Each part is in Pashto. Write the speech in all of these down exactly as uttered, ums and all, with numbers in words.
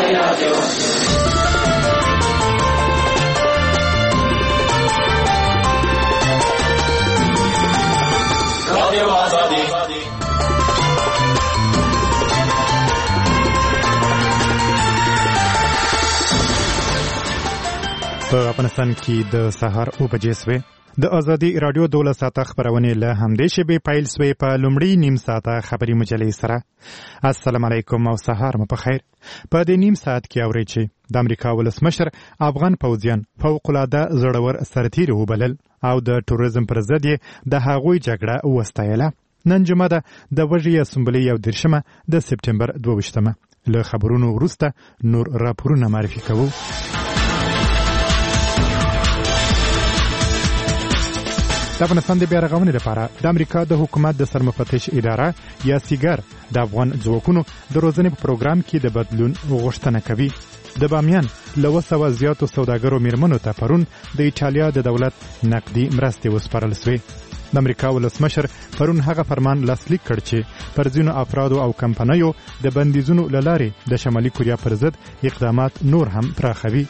په افغانستان کې د سهار او بجې سوې د ازادي رادیو دوله ساعته خبرونه له همدې شبي پایل سوې په لومړی نیم ساعته خبري مجلې سره. السلام علیکم او سهار مو په خیر. په دې نیم ساعت کې اورئ چې د امریکا ولسمشر افغان پوځیان فوق العاده زړور سرتیري وبلل او د ټوریزم پر ضد د هغوی جګړه وستایله. نن جمعه ده د وژې اسمبلې یو دېرشمه د سپټمبر دوه ویشتمه. له خبرونو وروسته نور راپورونه معرفي کوو. د افغانستان د بیا رغونې لپاره د امریکا د حکومت د سرمفتش اداره یا سیګار د افغان ځواکونو د روزنې په پروګرام کې د بدلون غوښتنه کوي. د بامیان له اوه سوه زیاتو سوداګرو میرمنو ته پرون د ایټالیا د دولت نقدي مرستې وسپارل سوې. د امریکا ولسمشر پرون هغه فرمان لاسلیک کړ چې پر ځینو افرادو او کمپنیو د بندیزونو له لارې د شمالي کوریا پر ضد اقدامات نور هم پراخوي.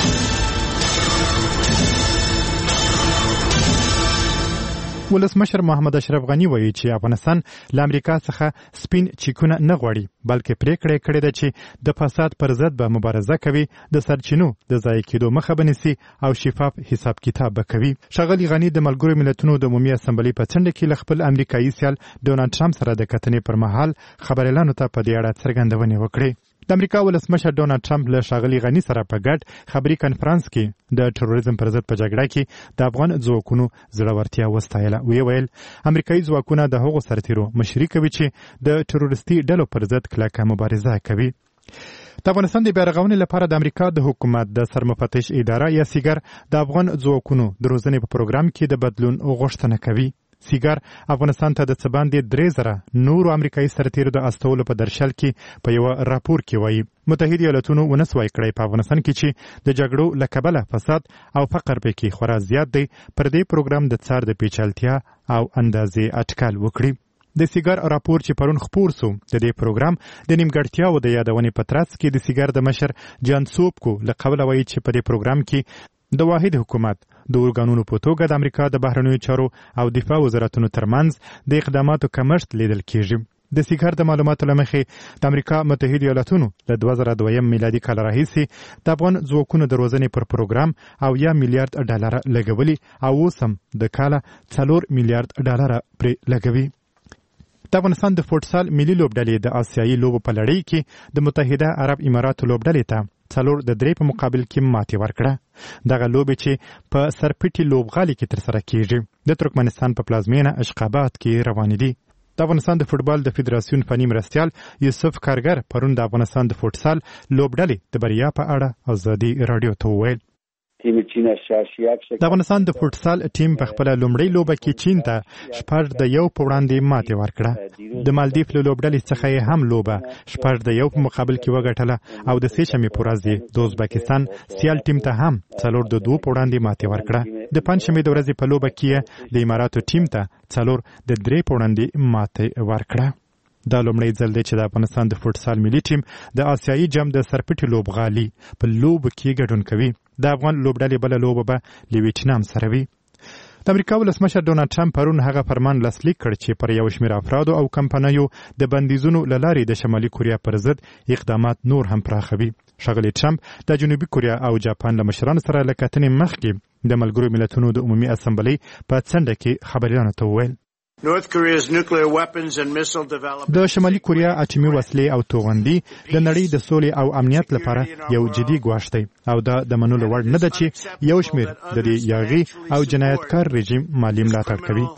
ولسمشر محمد اشرف غنی وایي چې افغانستان له امریکا څخه سپین چیکونه نه غواړي بلکې پریکړه کړې ده چې د فساد پر ضد به مبارزه کوي، د سرچینو د ضایع کېدو مخه به نیسي او شفاف حساب کتاب به کوي. ښاغلي غنی د ملګرو ملتونو د عمومي اسمبلې په څنډه کې له خپل امریکایي سیال ډونالډ ټرمپ سره د کتنې پر مهال خبريالانو ته په دې اړه څرګندونې وکړې. د امریکا ولسمشر ډونالډ ټرمپ له ښاغلي غنی سره په ګډ خبري کانفرنس کې د ټروریزم پر ضد په جګړه کې د افغان ځواکونو زړورتیا وستایله. وی ویل امریکایي ځواکونه د هغو سرتیرو مشري کوي چې د ټروریستي ډلو پر ضد کلکه مبارزه کوي. د افغانستان د بیا رغونې لپاره د امریکا د حکومت د سرمفتش اداره یا سیګار د افغان ځواکونو د روزنې په پروګرام کې د بدلون غوښتنه کوي. سیګار افغانستان ته د څه باندې درې زره نورو امریکایي سرتیرو د استولو په درشل کې په یو راپور کې وایي متحده ایالاتونو ونسوای کړی په افغانستان کې چې د جګړو له کبله فساد او فقر پکې خورا زیات دی پر دې پروګرام د څار د پیچلتیا او اندازې اټکل وکړي. د سیګار راپور چې پرون خپور سو د دې پروګرام د نیمګړتیاو د یادونې په ترڅ کې د سیګار د مشر جان سوبکو له قبله وایي چې په دې پروګرام کې د واحد حکومت د ارګانونو په توګه د امریکا د بهرنیو چارو او دفاع وزارتونو ترمنځ د اقداماتو کمښت لیدل کېږي. د سیګار د معلوماتو له مخې د امریکا متحده ایالاتونو له دوه زره دویم میلادي کال راهیسې د افغان ځواکونو د روزنې پر پروګرام او یا میلیارډ ډالر لګولي او اوس هم د کاله څلور میلیارډ ډالر پرې لګوي. د افغانستان د فوټسال ملي لوبډلې د آسیایي لوبو په لړۍ کې د متحده عرب اماراتو لوبډلې ته څلور د درې په مقابل کې ماتې ورکړه. دغه لوبې چې په سرپټي لوبغالي کې ترسره کیږي د ترکمنستان په پلازمینه اشخاباد کې روانې دي. د افغانستان د فوټبال د فدراسیون فني مرستیال یوسف کارګر پرون د افغانستان د فوټسال لوبډلې د بریا په اړه ازادي رادیو ته وویل د افغانستان د فوټسال ټیم په خپل لومړی لوبه کې چین ته شپږ د یو په وړاندې ماتې ورکړه. د مالدیف له لوبډلې څخه یې هم لوبه شپږ د یو په مقابل کې وګټله او د سې شنبې په ورځ د ازبکستان سیال ټیم ته هم څلور د دوه په وړاندې ماتې ورکړه. د پنځشنبې د ورځې په لوبه کې د اماراتو ټیم ته څلور د درې په وړاندې ماتې ورکړه. دا لومړی ځل دی چې د افغانستان د فوټسال ملي ټیم د آسیایي جام د سرپټي لوبغالي په لوبو کې ګډون کوي. د افغان لوبډلې بله لوبه به له ویتنام سره وي. د امریکا ولسمشر ډونالډ ټرمپ پرون هغه فرمان لاسلیک کړ چې پر یو شمېر افرادو او کمپنیو د بندیزونو له لارې د شمالي کوریا پر ضد اقدامات نور هم پراخوي. ښاغلي ټرمپ د جنوبي کوریا او جاپان له مشرانو سره له کتنې مخکې د ملګرو ملتونو د عمومي اسمبلې په څنډه کې خبريالانو ته وویل د شمالي کوریا اټومي وسلې او توغندي د نړۍ د سولې او امنیت لپاره یو جدي ګواښ دی او دا د منلو وړ نه ده چې یو شمېر د دې یاغي او جنایتکار رژیم مالي ملاتړ کوي.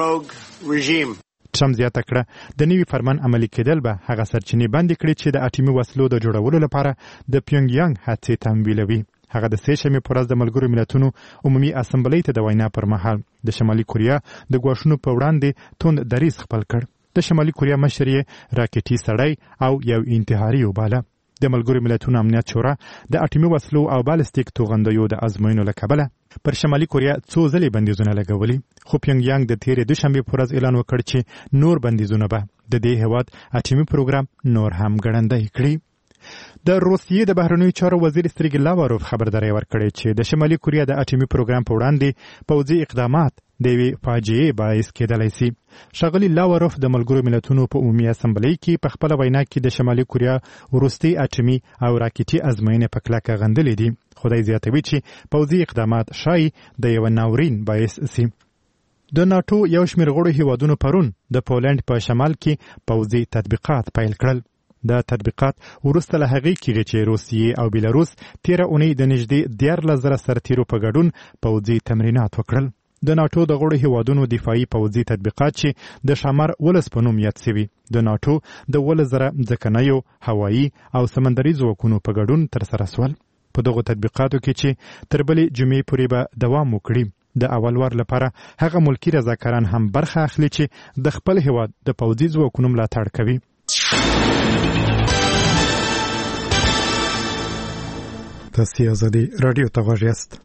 ټرمپ زیاته کړه د نوي فرمان عملي کېدل به هغه سرچینې بندې کړي چې د اټومي وسلو د جوړولو لپاره د پیونګ یانګ هڅې تمویلوي. هغه د سې شنبې په ورځ د ملګرو ملتونو عمومي اسمبلۍ ته د وینا پر مهال د شمالي کوریا د ګواښونو په وړاندې توند دریځ خپل کړ. د شمالي کوریا مشر یې راکټي سړی او یو انتحاري وباله. د ملګرو ملتونو امنیت شورا د اټومي وسلو او بالستیک توغندیو د ازموینو له کبله پر شمالي کوریا څو ځلې بندیزونه لګولي، خو پیونګ یانګ د تیرې دوشنبې په ورځ اعلان وکړ چې نور بندیزونه به د دې هېواد اټومي پروګرام نور هم ګړندی کړي. د روسیې د بهرنیو چارو وزیر سرګی لاواروف خبرداري ورکړې چې د شمالي کوریا د اټومي پروګرام په وړاندې پوځي اقدامات د یوې فاجعې باعث کېدلی سي. ښاغلي لاواروف د ملګرو ملتونو په عمومي اسمبلۍ کې په خپله وینا کې د شمالي کوریا وروستۍ اټومي او راکټي ازموینې په کلکه غندلې دي. خدای زیاتوي چې پوځي اقدامات شایي د یوه ناورین باعث سي. د ناټو یو شمېر غړو هیوادونو پرون د پولنډ په شمال کې پوځي تطبیقات پیل کړل. دا تطبیقات وروسته له هغې کېږي چې روسیې او بیلاروس تېره اونۍ د نږدې دیارلس زره سرتیرو په ګډون پوځي تمرینات وکړل. د ناټو د غړو هیوادونو دفاعي پوځي تطبیقات چې د شامر ولس په نوم یاد سوي د ناټو د ولس زره ځمکنیو هوایي او سمندري ځواکونو په ګډون ترسره سول. په دغو تطبیقاتو کې چې تر بلې جمعې پورې به دوام وکړي. د اول وار لپاره هغه ملکي رضاکاران هم برخه اخلي چې د خپل هیواد د پوځي ځواکونو ملاتړ کوي. تاسې ازادي راډیو ته غوږ یاست.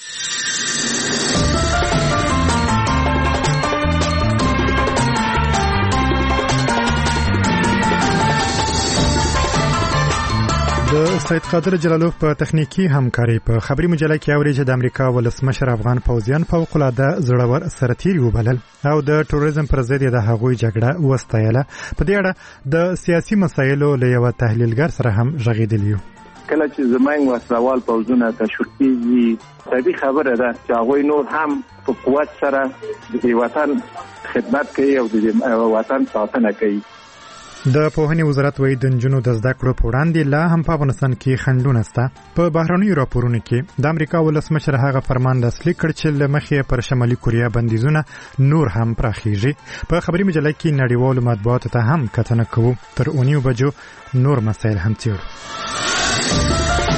د سید قادر جلالوف په تخنیکی همکاري په خبري مجله کې اوري چې د امریکا ولسمشر افغان پوځیان فوق العاده زړور سرتیري وبلل او د ټوریزم پر ضد د هغوی جګړه وستایله. په دې اړه د سیاسي مسایلو له یو تحلیلګر سره هم غږیدلی یو. کله چې زموږ وسلوال پوځونه تشویق کیږي طبیعي خبره ده چې هغوی نور هم په قوت سره د وطن خدمت کوي او د وطن ساتنه کوي. د پوهنې وزارت وایي د نجونو د زده کړو په وړاندې لا هم په افغانستان کې خنډونه شته. په بهرنیو راپورونو کې د امریکا ولسمشر هغه فرمان لاسلیک کړ چې له مخې پر شمالي کوریا بندیزونه نور هم پراخیږي. په خبري مجله کې نړیوالو مطبوعاتو ته هم کتنه کوو. تر اونیو بجو نور مسایل هم څېړو.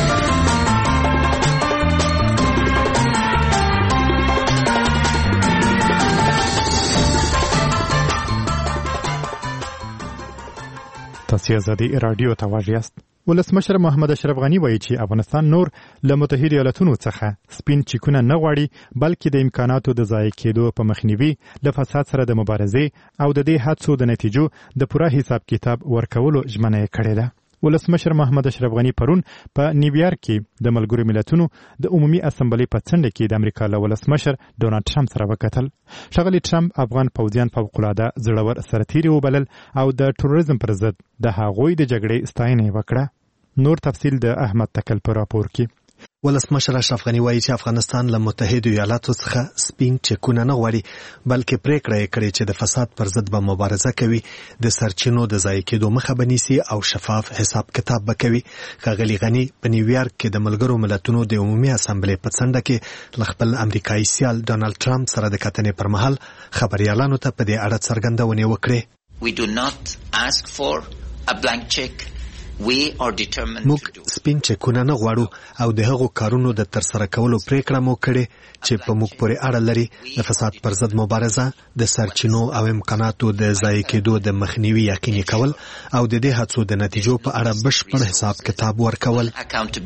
تاسې ازادي راډیو ته غوږ یاست. ولسمشر محمد اشرف غني وایي چې افغانستان نور له متحده ایالاتونو څخه سپین چیکونه نه غواړي بلکې د امکاناتو د ضایع کېدو په مخنیوي له فساد سره د مبارزې او د دې هڅو د نتیجو د پوره حساب کتاب ورکولو ژمنه یې کړې ده. ولسمشر محمد اشرف غني پرون په نیویارک کې د ملګرو ملتونو د عمومي اسمبلۍ په څنډه کې د امریکا له ولسمشر ډونالډ ټرمپ سره وکتل. ښاغلي ټرمپ افغان پوځیان فوق العاده زړور سرتیري وبلل او د ټوریزم پر ضد د هغوی د جګړې ستاینه وکړه. نور تفصیل د احمد تکل په راپور کې. ولسمشر اشرف غني وایي چې افغانستان له متحده ایالاتو څخه سپین چکونه نه غواړي بلکې پریکړه یې کړې چې د فساد پر ضد به مبارزه کوي، د سرچینو د ضایع کېدو مخه به نیسي او شفاف حساب کتاب به کوي. ښاغلي غني په نیویارک کې د ملګرو ملتونو د عمومي اسمبلۍ په څنډه کې له خپل امریکایي سیال ډونالډ ټرمپ سره د کتنې پر مهال خبریالانو ته په دې اړه څرګندونې وکړې. We do not ask for a blank check. موږ سپین چکونه نه غواړو او د هغو کارونو د ترسره کولو پریکړه مو کړې چې په موږ پورې اړه لري. د فساد پر ضد مبارزه، د سرچینو او امکاناتو د ضایع کېدو د مخنیوي یقیني کول او د دې هڅو د نتیجو په اړه بشپړ حساب کتاب ورکول.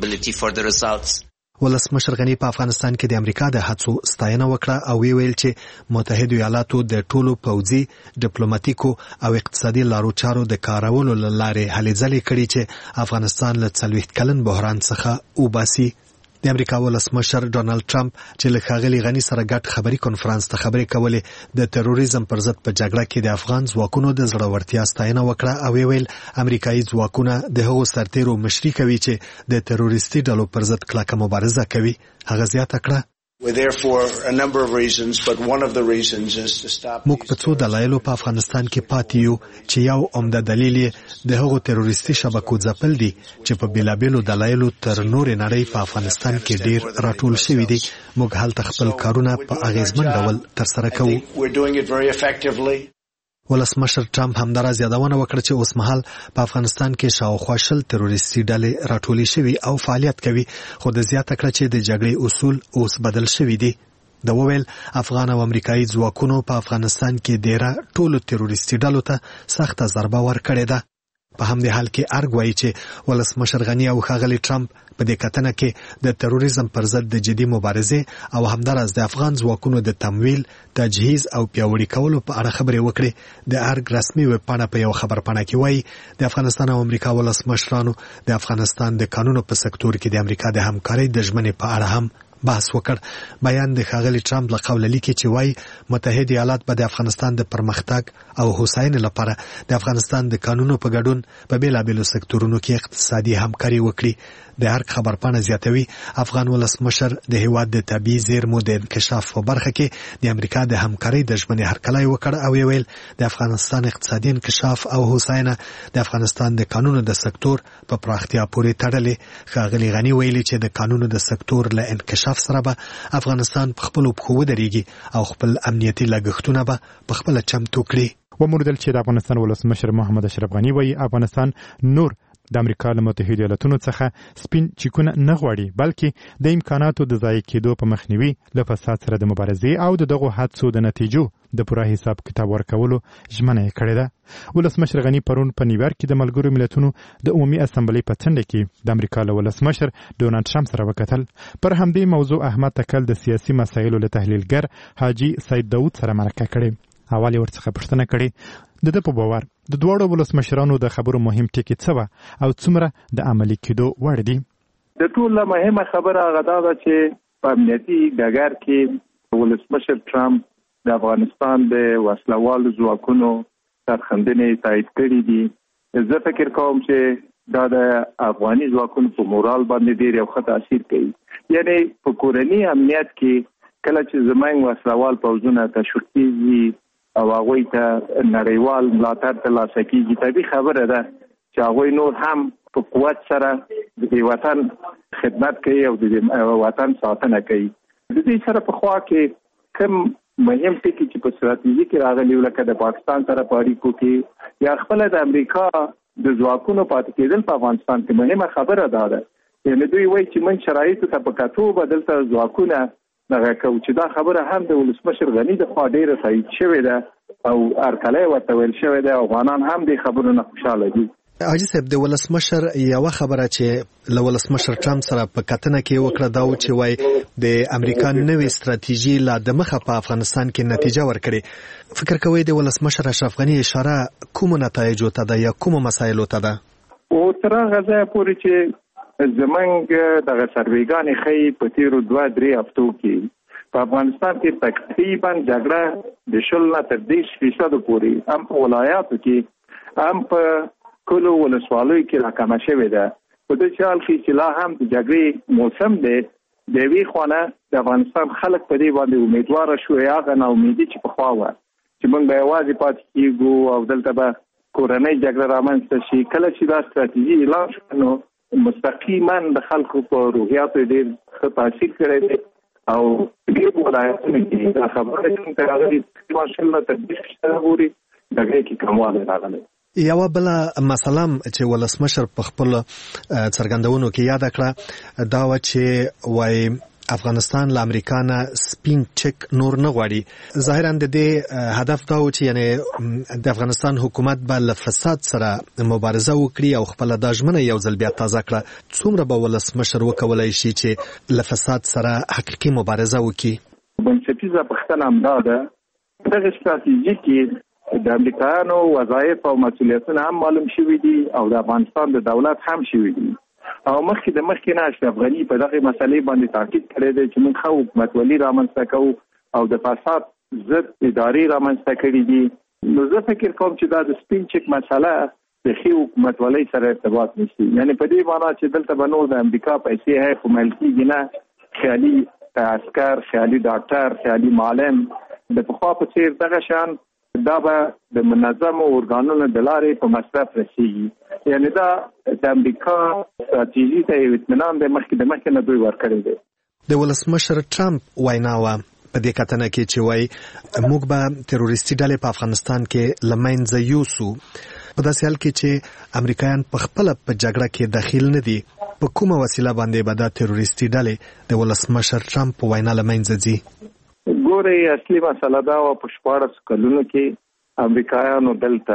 ولسمشر غني په افغانستان کې د امریکا د هڅو ستاینه وکړه او ویل چې متحده ایالاتو د ټولو پوځي، ډیپلوماټیکو او اقتصادي لارو چارو د کارولو له لارې هلې ځلې کړي چې افغانستان له څلوېښت کلن بحران څخه وباسي. د امریکا ولسمشر ډونالډ ټرمپ چې له ښاغلي غني سره ګډ خبري کنفرانس ته خبرې کولې د تروریزم پر ضد په جګړه کې د افغان ځواکونو د زړورتیا ستاینه وکړه او ویل امریکایي ځواکونه د هغو سرتیرو مشري کوي چې د تروریستي ډلو پر ضد کلکه مبارزه کوي. هغه زیاته کړه موږ په څو دلایلو په افغانستان کې پاتې یو چې یو عمده دلیل یې د هغو تروریستي شبکو ځپل دي چې په بېلابېلو دلایلو تر نورې نړۍ په افغانستان کې ډېر راټول شوي دي. موږ هلته خپل کارونه په اغیزمن ډول ترسره کوو. ولسمشر ټرمپ همداراز یادونه وکړه چې اوس مهال په افغانستان کې شاوخوا شل تروریستي ډلې راټولې شوي او فعالیت کوي، خو د زیاته کړه چې د جګړې اصول اوس بدل شوي دي. د وویل افغان او امریکایي ځواکونو په افغانستان کې ډیره ټولو تروریستي ډلو ته سخته ضربه ورکړې ده. په همدې حال کې ارګ وایي چې ولسمشر غنی او ښاغلي ټرمپ په دې کتنه کې د تروریزم پر ضد د جدي مبارزې او همدارس د افغان ځواکونو د تمویل، تجهیز او پیاوړي کولو په اړه خبرې وکړې. د ارګ رسمي ویب پاڼه په یو خبرپاڼه کې وایي د افغانستان او امریکا ولسمشرانو د افغانستان د قانونو په سکتور کې د امریکا د همکارۍ د ژمنې په اړه هم بحث وکړ. بیان د ښاغلي ټرمپ له قوله لیکي چې وایي متحده ایالات به د افغانستان د پرمختګ او هوساینې لپاره د افغانستان د قانونو په ګډون په بیلابیلو سکتورونو کې اقتصادي همکاري وکړي. د هر خبرپاڼه زیاتوي افغان ولسمشر د هیواد د طبیعي زیرمو د انکشاف په برخه کې د امریکا د همکارۍ د ژمنې هرکلی وکړ او ویل د افغانستان اقتصادي انکشاف او هوساینه د افغانستان د قانونو د سکتور په پراختیا پورې تړلې. ښاغلي غنی ویلي چې د قانونو د سکتور له انکشاف سره به افغانستان په خپلو پښو ودرېږي او خپل امنیتي لګښتونه به په خپله چمتو کړي. وموندل چې د افغانستان ولسمشر محمد اشرف غنی وایي افغانستان نور د امریکا له متحده ایالاتونو څخه سپین چیکونه نه غواړي، بلکې د امکاناتو د ضایع کېدو په مخنیوي له فساد سره د مبارزې او د دغو حادثو د نتیجو د پوره حساب کتاب ورکولو ژمنه یې کړې ده. ولسمشر غنی پرون په نیویارک کې د ملګرو ملتونو د عمومي اسمبلۍ په څنډه کې د امریکا له ولسمشر ډونالډ ټرمپ سره وکتل. پر همدې موضوع احمد تکل د سیاسي مسایلو له تحلیلګر حاجي سید داود سره مرکه کړې. اول یې ورڅخه پوښتنه کړې د ده په باور د دواړو ولسمشرانو د خبرو مهم ټکي څه وه او څومره د عملي کېدو وړ دي. د ټولو مهمه خبره هغه دا ده چې په امنیتي ډګر کې ولسمشر ټرمپ د افغانستان د وسلوالو ځواکونو سرښندنې تایید کړي دي. زه فکر کوم چې دا د افغاني ځواکونو په مورال باندې ډېر یو ښه تاثیر کوي. یعنی په کورني امنیت کې کله چې زموږ وسلوال پوځونه تشویق کېږي او هغوی ته نړیوال ملاتړ ترلاسه کېږي، طبیعي خبره ده چې هغوی نور هم په قوت سره د وطن خدمت کوي او د وطن ساتنه کوي. د دې سره په خوا کې کوم مهم ټکي چې په ستراتیژي کې راغلي لکه د پاکستان سره په اړیکو کې یا خپل د امریکا د ځواکونو پاتې کېدل په افغانستان کې مهمه خبره ده. یعنې دوی وایي چې من شرایطو ته په کتو به دلته ځواکونه دغه کوو چې دا خبره هم د ولسمشر غنی د خوا ډېره تایید شوې ده او هرکلی ورته ویل شوی دی. افغانان هم دې خبرو نه خوشحاله دي. حاجي صاحب د ولسمشر یوه خبره چې له ولسمشر ټرمپ سره په کتنه کې وکړه دا و چې وایي د امریکا نوې ستراتیژي لا د مخه په افغانستان کې نتیجه ورکړې. فکر کوئ د ولسمشر اشرف غنی اشاره کومو نتایجو ته ده یا کومو مسایلو ته ده؟ او تر هغه ځایه پورې چې زمونږ دغه سرویګانې ښیي په تېرو دوه درې هفتو کې په افغانستان کې تقریبا جګړه د شل نه تر دېرش فیصدو پورې هم په ولایاتو کې هم په کلو ولسوالیو کې راکمه شوې ده. په دې حال کې چې لا هم د جګړې موسم دی، د یوې خوا نه د افغانستان خلک په دې باندې امیدواره شو هغه ناامیدي چې پخوا وه چې موږ به یوازې پاتې کېږو او دلته به کورنۍ جګړه رامنځته شي. کله چې دا ستراتیژي اعلان شوه نو مستقیما د خلکو په روحیاتو ډېر ښه تاثیر کړی دی او ډېر ولایتونو کې دا خبره چې راغلي ماشاءالله تر دېرش فیصده پورې دغې کې کموالی راغلی. یوه بله مسله چې ولسمشر په خپلو څرګندونو کې یاده کړه دا وه چې وایي افغانستان له امریکا نه سپین چک نور نه غواړي. ظاهرا د دې هدف دا و چې یعنی د افغانستان حکومت به له فساد سره مبارزه وکړي او خپله دا ژمنه یو ځل بیا تازه کړه. څومره به ولسمشر وکولی شي چې له فساد سره حقیقي مبارزه وکړي؟ بنسټیزه پوښتنه همدا ده. دغه ستراتیژي کې د امریکایانو وظایف او مسؤلیتونه هم معلوم شوي دي او د افغانستان د دولت هم شوي دي او مخکې د مخکې نه اشرف غني په دغه مسلې باندې تاکید کړی دی چې موږ ښه حکومتولي رامنځته کوو او د فساد ضد ادارې رامنځته کړي دي. نو زه فکر کوم چې دا د سپین چک مسله د ښې حکومتولۍ سره ارتباط نیسي. یعنې په دې معنا چې دلته به نور د امریکا پیسې هی خو میل کېږي نه، خیالي عسکر، خیالي ډاکټر، خیالي معلم د پخوا په څېر دغه شان دا به د منظمو ارګانونو د لارې په مصرف رسېږي. یعنې دا د امریکا ستراتیژي ته یو اطمینان دی مخکې د مخکې نه دوی ورکړی دی. د ولسمشر ټرمپ وینا وه په دې کتنه کې چې وایي موږ به تروریستي ډلې په افغانستان کې له منځه یوسو. په داسې حال کې چې امریکایان په خپله په جګړه کې دخیل نه دي، په کومه وسیله باندې به دا تروریستي ډلې د ولسمشر ټرمپ په وینا له منځه ځي؟ ګورئ اصلي مسله دا وه په شپاړس کلونو کې امریکایانو دلته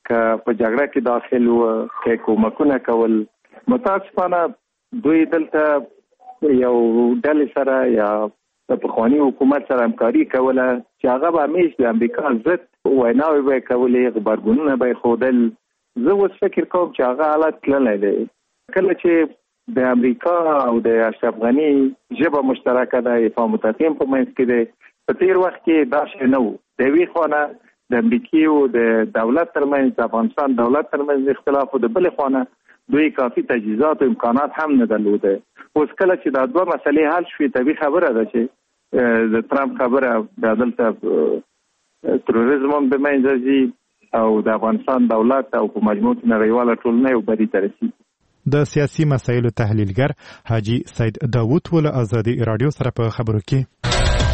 که په جګړه کې داخل و که کومکونه کول. متاسفانه دوی دلته یو ډلې سره یا د پخواني حکومت سره همکاري کوله چې هغه به همیش د امریکا ضد ویناوې به یې کولې، غبرګونونه به یې ښودل. زه اوس فکر کوم چې هغه حالت تللی دی. کله چې د امریکا او د اشرف غني ژبه مشترکه ده، افهام وتفهیم په منځ کې دی. په تیر وخت کې دا شی نه و. د یوې خوا د امریکې او د دولت ترمنځ، د افغانستان دولت ترمنځ اختلاف، او د بلې خوا دوی کافي تجهیزات او امکانات هم نه درلوده. اوس کله چې دا دوه مسلې حل شوې، طبیعي خبره ده چې د ترامپ خبره د دلته تروریزم هم د منځه ځي او د افغانستان دولت او په مجموع نړیواله ټولنه یو بری ته رسي. د سیاسي مسایلو تحلیلګر حاجی سید داوود ول ازادي رادیو سره په خبرو کې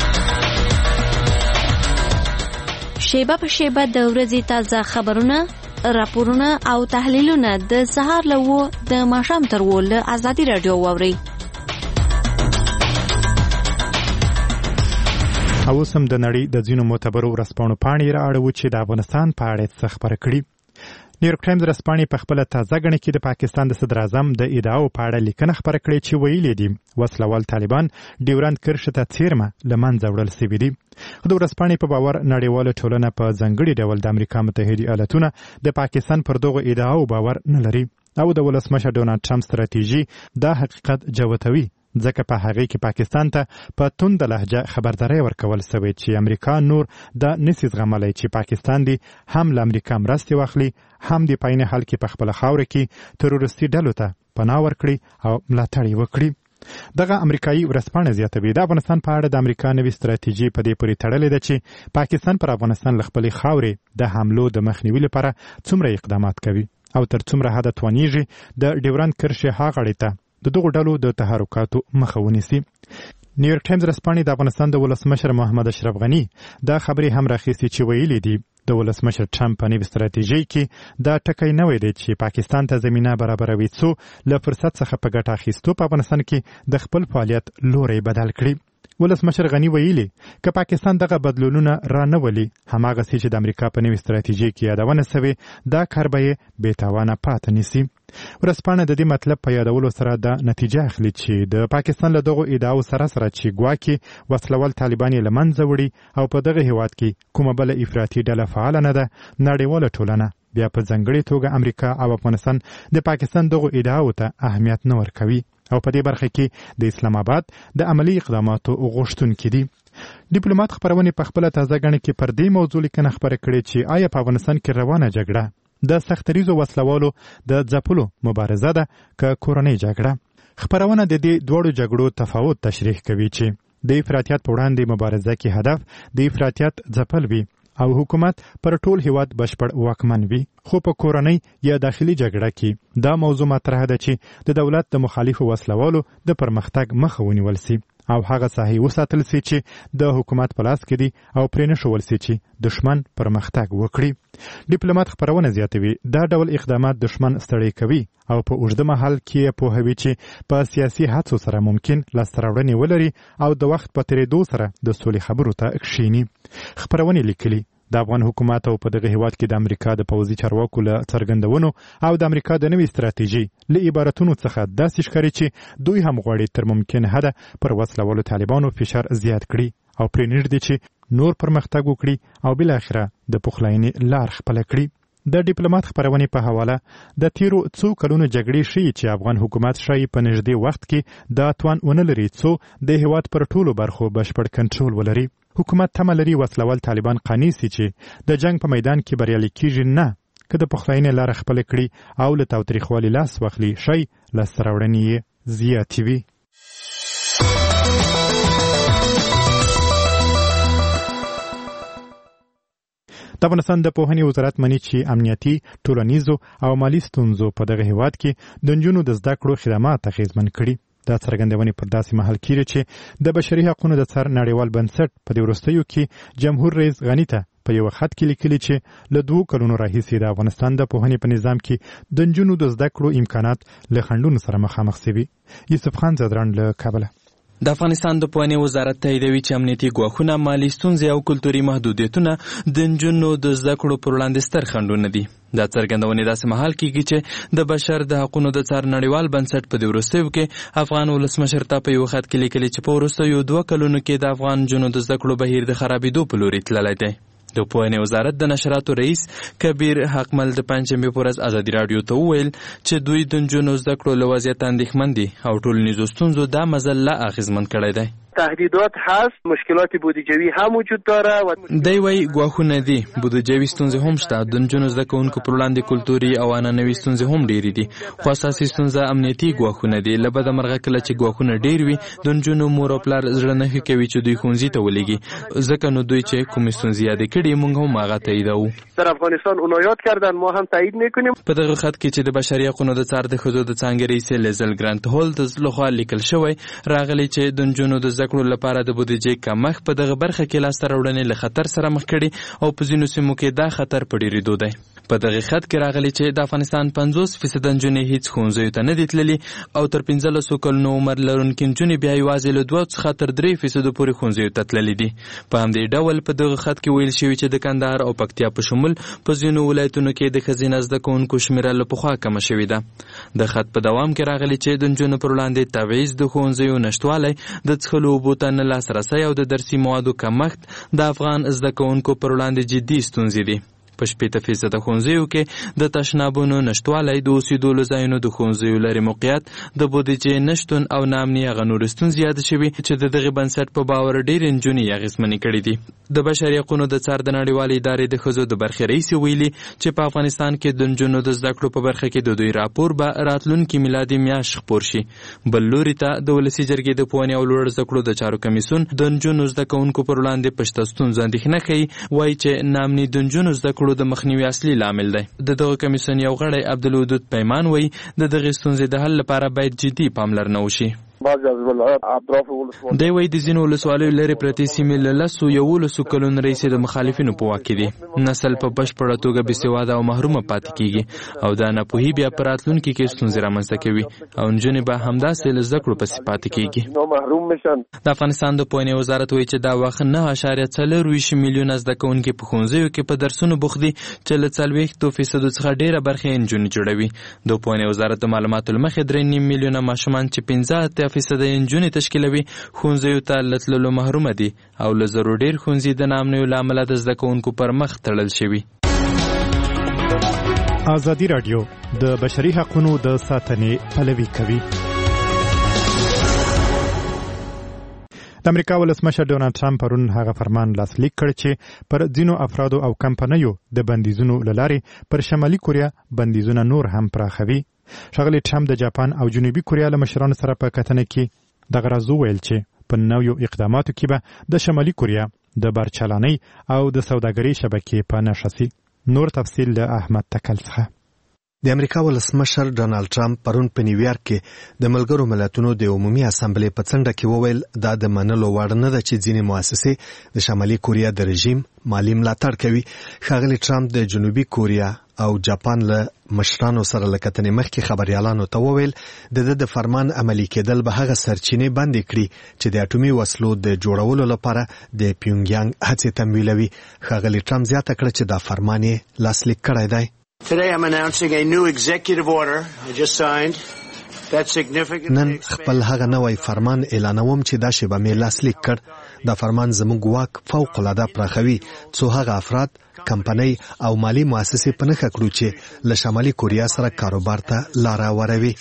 شیبه په شیبه د ورځې تازه خبرونه، راپورونه او تحلیلونه د سهار له و د ماښام تر و له ازادي رادیو واورئ. او سم د نړۍ د ځینو معتبرو ورځپاڼو پاڼې رااړو چې د افغانستان په اړه څه خبره کړي. نیویورک ټایمز ورځپاڼې په خپل تازه غڼه کې د پاکستان د صدر اعظم د ادعاو په اړه لیکنه خبره کړې چې ویلي دي وسلوال طالبان ډیورند کرښه ته څیرمه لمنځه وړل سوي دي. خو د ورځپاڼې په باور نړیواله ټولنه په ځانګړي ډول د امریکا متحده ایالاتونه د پاکستان پر دغه ادعاو باور نه لري او د ولسمشر ډونالد ټرمپ ستراتیژي دا حقیقت جوتوي، ځکه په هغه کې پاکستان ته په توند لهجه خبرداري ورکول سوی چې امریکا نور د نسیز غملای چې پاکستان دی هم له امریکا مرستې واخلي، هم د پاین حل کې په خپل خاور کې تروریستي ډلو ته پناه ورکړي او ملاتړ وکړي. دغه امریکایي ورځپاڼه زیاتوي د افغانستان په اړه د امریکا نوې ستراتیژي په دې پورې تړلې ده چې پاکستان پر افغانستان له خپلې خاورې د حملو د مخنیوي لپاره څومره اقدامات کوي او تر څومره حده توانیږي د ډیورند کرښې هغه غاړې ته د دغو ډلو د تحرکاتو مخه ونیسي. نیویورک ټایمز ورځپاڼې د افغانستان د ولسمشر محمد اشرف غني دا خبرې هم راخیستې چې ویلي دي د ولسمشر ټرمپ په نوې ستراتیژۍ کې دا ټکی نوی دی چې پاکستان ته زمینه برابروي څو له فرصت څخه په ګټه اخیستو په افغانستان کې د خپل فعالیت لوری بدل کړي. ولسمشر غني ویلي که پاکستان دغه بدلونونه را نه ولي، هماغه څه چې د امریکا په نوې ستراتیژۍ کې یادونه سوې، دا کار به یې بېتاوانه پاتې نیسي. ورځپاڼه د دې مطلب په یادولو سره دا نتیجه اخلي چې د پاکستان له دغو ادعاو سره سره چې ګواکې وسلوال طالبان یې له منځه وړي او په دغه هیواد کې کومه بله افراطي ډله فعاله نه ده، نړیواله ټولنه بیا په ځانګړې توګه امریکا او افغانستان د پاکستان دغو ادعاو ته اهمیت نه ورکوي او په دې برخه کې د اسلام آباد د عملی اقداماتو غوښتونکي دي. ډیپلوماټ خبرونه په خپل تازه غڼه کې پر دې موضوع لیکنه خبره کړې چې آیا په افغانستان کې روانه جګړه د سختریزو وسلوالو د ځپلو مبارزه ده که کورنۍ جګړه. خبرونه د دې دوړو جګړو تفاوت تشریح کوي چې د افراطیت په وړاندې مبارزه کې هدف د افراطیت ځپل وي او حکومت پر ټول هیواد بشپړ واکمن وي، خو په کورنۍ یا داخلي جګړه کې دا موضوع مطرح ده چې د دولت د مخالفو وسلوالو د پرمختګ مخه ونیول سي او هغه ساحې وساتل سي چې د حکومت په لاس کې دي او پرې نشول سي چې دشمن پرمختګ وکړي. ډیپلوماټ خبرونه زیاتوي دا ډول اقدامات دشمن ستړی کوي او په اوږده مهال کې پوهوي چې په سیاسي هڅو سره ممکن لاسته راوړنې ولري او د وخت په تېرېدو سره د سولې خبرو ته کښیني. خبرونه لیکلي د افغان حکومت او په دغه هیواد کې د امریکا د پوځي چارواکو له څرګندونو او د امریکا د نوې ستراتیژي له عبارتونو څخه داسې ښکاري چې دوی هم غواړي تر ممکن حده پر وسلوالو طالبانو فشار زیات کړي او پرې نږدې چې نور پرمختګ وکړي او بالاخره د پخلاینې لار خپله کړي. د ډیپلوماټ خبرونې په حواله د تیرو څو کلونو جګړې ښیي چې افغان حکومت ښایي په نږدې وخت کې دا توان ونه لري څو د هیواد پر ټولو برخو بشپړ کنټرول ولري. حکومت تمه لري وسلوال طالبان قانع سي چې د جنگ په میدان کې بریالي کیږي، نه که د پخلاینې لاره خپله کړي او له تاوتریخوالي لاس واخلي شی لاسته راوړنې یې زیاتې وي. د افغانستان د پوهنې وزارت مني چې امنیتي، ټولنیزو او مالي ستونزو په دغه هیواد کې د نجونو د زده کړو خدمات اغېزمن کړي. دا څرګندونې پر داسې مهال کېږي چې د بشري حقوقو د څار نړیوال بنسټ په دې وروستیو کې جمهور رئیس غني ته په یو خط کې لیکلي چې له دوو کلونو راهیسې د افغانستان د پوهنې په نظام کې د نجونو د زده کړو امکانات له خنډونو سره مخامخ شوي. یوسف خان زدران له کابل. د افغانستان د پوهنې وزارت تاییدوي چې امنیتي ګواښونه، مالي ستونزې او کلتوري محدودیتونه د نجونو د زده کړو پر وړاندې ستر خنډونه دي. دا څرګندونې داسې مهال کېږي چې د بشر د حقونو د څار نړیوال بنسټ په دې وروستیو کې افغان ولسمشر ته په یو خط کې لیکلي چې په وروستیو دوه کلونو کې د افغان نجونو د زده کړو بهیر د خرابېدو په لوري تللی دی. د پوهنې وزارت د نشراتو رئیس کبیر حقمل د پنجشنبې په ورځ ازادي راډیو ته وویل چې دوی د نجونو زده کړو له وضعیت اندېښمن دي او ټولنیزو ستونزو دا مزل لا اغېزمن کړی دی. تهدیدات هست، مشکلات بودجوی هم وجود داره و دی وایي ګواښونه دي، بودجوي ستونزې هم شته، د نجونو زده کوونکو پر وړاندې کلتوري او عنعنوي ستونزې هم ډېرې دي، خو اساسي ستونزه امنیتي ګواښونه دي. له بده مرغه کله چې ګواښونه ډېر وي د نجونو مور او پلار زړه نه ښه کوي چې دوی ښوونځي ته ولېږي، ځکه نو دوی چې کومې ستونزې یادې کړي موږ هم هغه تاییدوو. در افغانستان اونا یاد کردن، ما هم تایید میکنیم. په دغه خط کې چې د بشري حقونو د څار د ښځو د څانګې رئیس لیزل ګرانت هولټز لخوا لیکل شوی راغلی چې د نجونو د زده کړو لپاره د بودیجې کمښت په دغه برخه کې لاسته راوړنې له خطر سره مخ کړي او په ځینو سیمو کې دا خطر په ډېرېدو دی. په دغه خط کې راغلی چې د افغانستان پنځوس فیصده نجونې هیڅ ښوونځیو ته نه دي تللي او تر پنځلسو کلونو عمر لرونکي نجونې بیا یوازې له دوه څخه تر درې فیصدو پورې ښوونځیو ته تللي دي. په همدې ډول په دغه خط کې ویل شوي چې د کندهار او پکتیا په شمول په ځینو ولایتونو کې د ښځینه زده کوونکو شمېره له پخوا کمه شوې ده. د خط په دوام کې راغلی چې د نجونو پر وړاندې تبعیض، د ښوونځیو نشتوالی، د څښلو اوبو ته نه لاسرسی او د درسي موادو کمښت د افغان زده کوونکو پر وړاندې جدي ستونزې دي. په شپېته فیصده ښوونځیو کې د تشنابونو نشتوالی، د اوسېدو ځایونو د ښوونځیو لرې موقعیت، د بودیجې نشتون او ناامني هغه نورې ستونزې یادې شوي چې د دغې بنسټ په باور ډېرې نجونې یې اغېزمنې کړي دي. د بشري حقونو د څار د نړیوالې ادارې د ښځو د برخې رئیس ویلي چې په افغانستان کې د نجونو د زده کړو په برخه کې د دوی راپور به راتلونکي میلادي میاشت خپور شي. بل لوري ته د ولسي جرګې د پوهنې او لوړ زده کړو د چارو کمیسیون د نجونو زده کوونکو پر وړاندې په شته ستونزو اندېښنه ښیي، وایي چې ناامني د نجونو زده کړو د مخنیوي اصلي لامل دی. د دغه کمیسیون یو غړی عبدالودود پیمان وایي د دغې ستونزې د حل لپاره باید جدي پاملرنه وشي. دی وایي د ځینو ولسوالیو لرې پرتې سیمې له لسو یولسو کلونو راهیسې د مخالفینو په واک کې دي. نسل په بشپړه توګه بېسواده او محرومه پاتې کېږي او دا ناپوهي بیا په راتلونکي کې ستونزې رامنځته کوي او نجونې به همداسې له زده کړو پسې پاتې کېږي. د افغانستان د پوهنې وزارت وایي چې دا وخت نه اعشاریه څلور ویشت میلیونه زده کوونکي په ښوونځیو کې په درسونو بوخت دي چې له څلوېښتو فیصدو څخه ډېره برخه یې نجونې جوړوي. د پوهنې وزارت د معلوماتو له مخې درې نیم میلیونه ماشومان چې پنځه اتیا فیصده یې نجونې تشکیلوي ښوونځیو ته له تللو محرومه دي او له زرو ډېر ښوونځي د ناامنیو له امله د زده کوونکو پر مخ تړل شوي. ازادي راډیو د بشري حقونو د ساتنې پلوي کوي. د امریکا ولسمشر ډونالد ټرمپ پرون هغه فرمان لاسلیک کړ چې پر ځینو افرادو او کمپنیو د بندیزونو له لارې پر شمالي کوریا بندیزونه نور هم پراخوي. ښاغلی ټرمپ د جاپان او جنوبي کوریا له مشرانو سره په کتنه کې دغه راز وویل چې په نویو اقداماتو کې به د شمالي کوریا د بارچلانۍ او د سوداګرۍ شبکې په نښه سي. نور تفصیل له احمد تکل څخه. د امریکا ولسمشر ډونالد ټرمپ پرون په نیویارک کې د ملګرو ملتونو د عمومي اسامبلې په څنډه کې وویل دا د منلو وړ نه ده چې ځینې مؤسسې د شمالي کوریا د رژیم مالی ملاتړ کوي. ښاغلی ټرمپ د جنوبي کوریا او جاپان له مشرانو سره له کتنې مخکې خبریالانو ته وویل د ده د فرمان عملي کېدل به هغه سرچینې بندې کړي چې د اټومي وسلو د جوړولو لپاره د پیونګیانګ هڅې تمویلوي. ښاغلی ټرمپ زیاته کړه چې دا فرمان یې لاسلیک کړی دی. Today I'm announcing a new executive order I just signed that's significant. نن خپل هغه نوی فرمان اعلانوم چې دا شیبه مې لاسلیک کړ. دا فرمان زموږ واک فوق العاده پراخوي څو هغه افراد، کمپنۍ او مالی مؤسسې په نښه کړو چې له شمالي کوریا سره کاروبار ته لاره هواروي.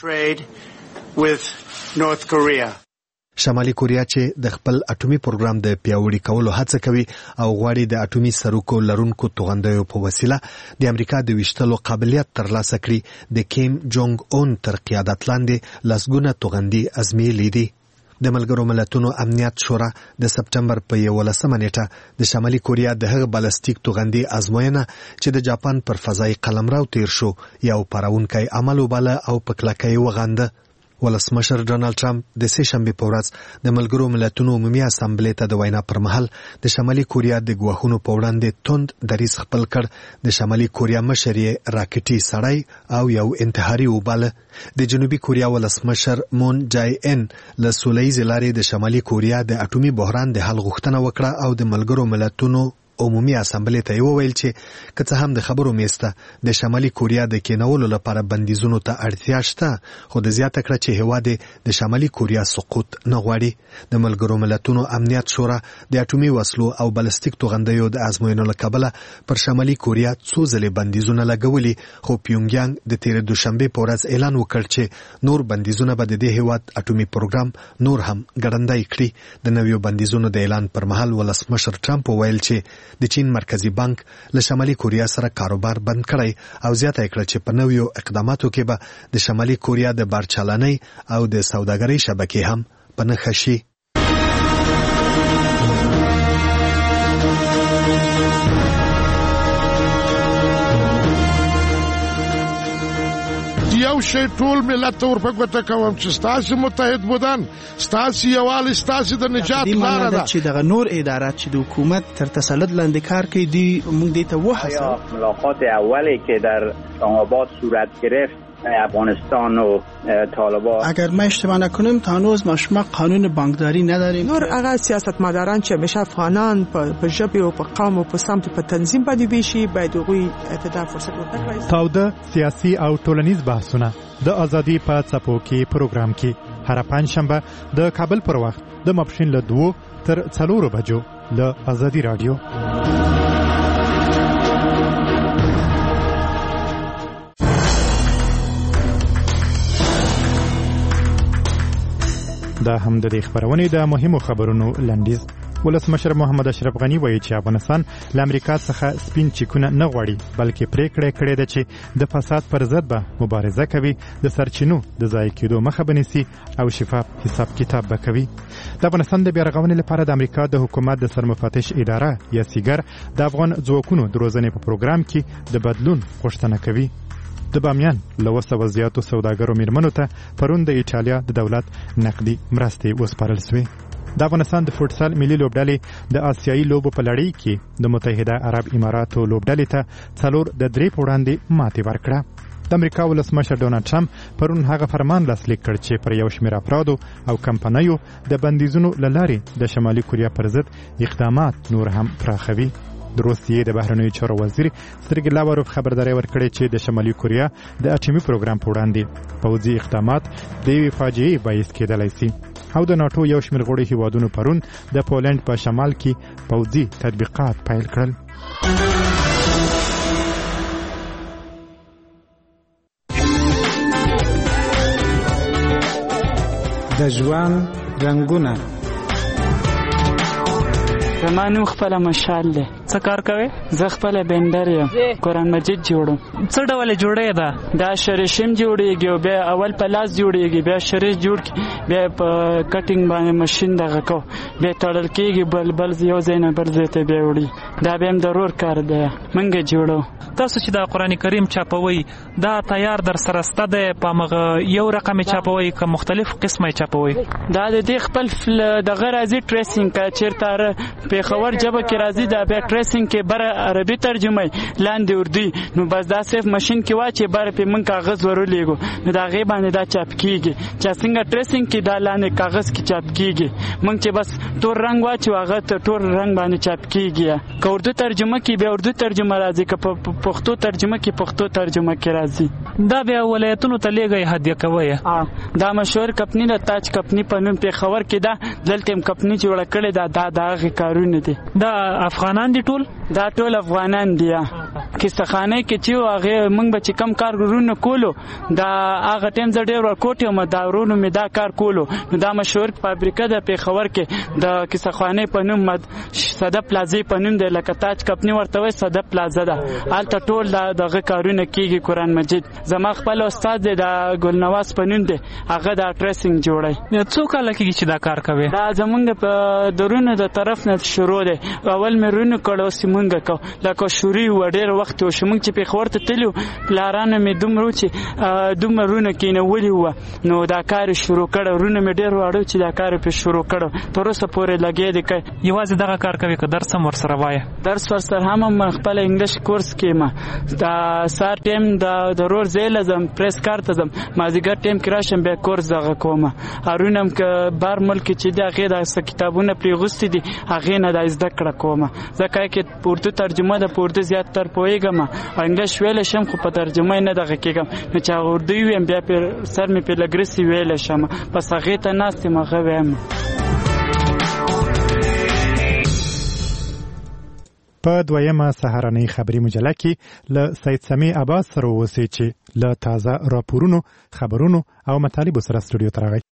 شمالي کوریا چې د خپل اټومي پروګرام د پیاوړي کولو هڅه کوي او غواړي د اټومي سروکو لرونکو توغندیو په وسیله د امریکا د ویشتلو قابلیت ترلاسه کړي، د کیم جونګ اون تر قیادت لاندې لسګونه توغندي ازمېیلي دي. د ملګرو ملتونو امنیت شورا د سپټمبر په یولسمه نیټه د شمالي کوریا د هغه بالستیک توغندي ازموینه چې د جاپان پر فضایي قلمرو تیر شو یو پارونکی عمل وباله او په کلکه یې وغانده. ولسمشر ډونالد ټرمپ د سه شنبه په ورځ د ملګرو ملتونو عمومي اسامبلې ته د وینا پر مهال د شمالي کوریا د ګواښونو په وړاندې توند دریځ خپل کړ. د شمالي کوریا مشر یې راکټي سړی او یو انتحاري وباله. د جنوبي کوریا ولسمشر مون جای ان له سولهییزې لارې د شمالي کوریا د اټومي بحران د حل غوښتنه وکړه او د ملګرو ملتونو عمومي اسامبلې ته وویل چې که څه هم د خبرو میسته د شمالي کوریا د کېنولو لپاره بندیزونو ته اړتیا شته، خو د زیاته کړه چې هیواد د شمالي کوریا سقوط نه غواړي. د ملګرو ملتونو امنیت شورا د اټومي وسلو او بالستیک توغندیو د ازموینو له کبله پر شمالي کوریا څو ځلې بندیزونه لګولي، خو پیونګیانګ د تېرې دوشنبې په ورځ اعلان وکړ چې نور بندیزونه به د دې هیواد اټومي پروګرام نور هم ګړندی کړي. د نویو بندیزونو د اعلان پر مهال ولسمشر ټرمپ وویل چې د چین مرکزی بانک له شمالي کوریا سره کاروبار بند کړی او زیاته کړه چې په نویو اقداماتو کې به د شمالي کوریا د بارچلانۍ او د سوداګرۍ شبکې هم په نښه شي. یو شی ټول ملت ور په ګوته کوم چې ستاسو متحد بودن، ستاسو یوال، ستاسو د نجات لاره ده. چې دغه نور ادارات چې د حکومت تر تسلط لاندې کار کوي دی موږ دې ته وحسه. ملاقات اولی که در اسلام آباد صورت گرفت افغانستان و طالبان، اگر ما اشتباه نکنیم تا هنوز ما شما قانون بانکداری نداریم. نور هغه سیاستمداران چې همیشه افغانان په ژبه او په قوم او په سمت په تنظیم باندې ویشي باید هغوی ته فرصت ورکړي. تاوده سیاسي او ټولنیز بحثونه د ازادي په څپو کې پروګرام کې هر پنځشنبه د کابل پر وخت د ماپښین له دوه تر څلورو بجو له ازادي رادیو. دا هم د دې خبرونې د مهمو خبرونو لنډیز. ولسمشر محمد اشرف غنی وایي چې افغانستان له امریکا څخه سپین چیکونه نه غواړي، بلکې پریکړه کړې ده چې د فساد پر ضد به مبارزه کوي، د سرچینو د ضایع کېدو مخه به نیسي او شفاف حساب کتاب به کوي. د افغانستان د بیارغونې لپاره د امریکا د حکومت د سرمفتش اداره یا سیګر د افغان ځواکونو د روزنې په پروګرام کې د بدلون غوښتنه کوي. د بامیان له وسه وضعیاتو سوداګرو میرمنو ته پرون د ایټالیا د دولت نقدي مرستې وسپارل شوې. د افغانستان د فوټسال ملي لوبډلې د آسیایي لوبو په لړۍ کې د متحده عرب اماراتو لوبډلې ته څلور د درې په وړاندې ماتې ورکړه. د امریکا ولسمشر ډونالد ټرمپ پرون هغه فرمان لاسلیک کړ چې پر یو شمېر افرادو او کمپنیو د بندیزونو له لارې د شمالي کوریا پر ضد اقدامات نور هم پراخوي. د روسیې د بهرنیو چارو وزیر سرګی لاوروف خبرداری ورکړې چې د شمالي کوریا د اټومي پروګرام په وړاندې پوځي اقدامات د یوې فاجعې باعث کېدلی شي. او د ناټو یو شمېر غړي هیوادونو پرون د پولند په شمال کې پوځي تطبیقات پیل کړل. د ژوند رنگونه زمانو خپل مشال ده. څه کار کوي؟ زه خپل بندر یم، قرآن مجید جوړم. څه ډول جوړې ده؟ دا شریشم جوړیږي او بیا اول په لاس جوړیږي، بیا شریش جوړ کی، بیا په کټینګ باندې ماشين دغه کو، بیا تړل کیږي، بل بل یو ځای نه بل ځای ته بیا وړي. دا به هم ضرور کار دی، منګه جوړو. تاسو چې دا قرآن کریم چاپوي دا تیار در سره ستده په مغه یو رقم چاپوي که مختلف قسمه چاپوي؟ دا د دې خپل دغه راځي ټریسینګ کا چیرته په خبر جبه کې راځي، دا بیا ټریسینګ کې بر عربي ترجمه لاندې اردو، نو بس دا صرف ماشين کې واچي بر په من کاغذ ورولېګو، نو دا غي باندې دا چاپ کیږي. چې څنګه ټریسینګ کې دا لاندې کاغذ کې چاپ کیږي، مونږ چې بس تور رنگ واچو هغه ته تور رنگ باندې چاپ کیږي. که اردو ترجمه کې بیا اردو ترجمه راځي، که په پښتو ترجمه کې پښتو ترجمه کې راځي. دا بیا ولایتونو ته لیږي هدیه کوي. دا مشهور کمپنی د تاج کمپنی په نوم په خبر کې دا دلته کمپنی جوړه کړې دا دا دغه کارونه دي. دا افغانان دي ټول؟ دا ټول افغانان دي. کیسخانه کې چې هغه موږ به چې کم کار ورونه کولو، دا هغه ټیم زړه ور کوټه مې دا ورونو مې دا کار کولو، نو دا مشهور فابریکه د پیښور کې د کیسخانه په نوم مد صدا پلازا په نوم د لکه تاج کمپنی ورته وای صدا پلازا ده. الته ټول دغه کارونه کیږي. قرآن مجید زما خپل استاد د ګلنواز په نوم دی، هغه دا ټریسینګ جوړي. څو کال کېږي چې دا کار کوي؟ دا زمونږ په درونه د طرف نه شروع دی. اول مې رونه کړو سیمونګه کو لکه شوري وډیر وخت و شمږ چې پیښور ته تلو پلارانو مې دومره چې دومره رونه کېنولي وه نو دا کار شروع کړ رونه مې ډېر واړه چې دا کار پې شروع کړ تر اوسه پورې لګې دی کوي. یوازې دغه کار کوي که درس هم ورسره وایه؟ درس ورسره هم هم خپل انګلیش کورس کې ما دا سهار ټایم د ضرور ځای له ځم پریس کار ته ځم مازدیګر ټایم کې راشم بیا کورس دغه کوم. هرونه هم که بار ملک چې دی هغې دا څه کتابونه پرې اغوستي دي هغې نه دا زده کړه کوم ځکه کې په اردو ترجمه ده په اردو زیات تر پوهېږم انګلیش ویلی شم خو په ترجمه یې نه دغه کېږم نو چې هغه اردو ویم بیا پې سر مې پې لږ رسي ویلی شم بس هغې ته ناست یم هغه ویم. په دویمه سهارنۍ خبري مجله کې له سید سمیع عباس سره اوسئ چې له تازه راپورونو خبرونو او مطالبو سره سټوډیو ته راغی.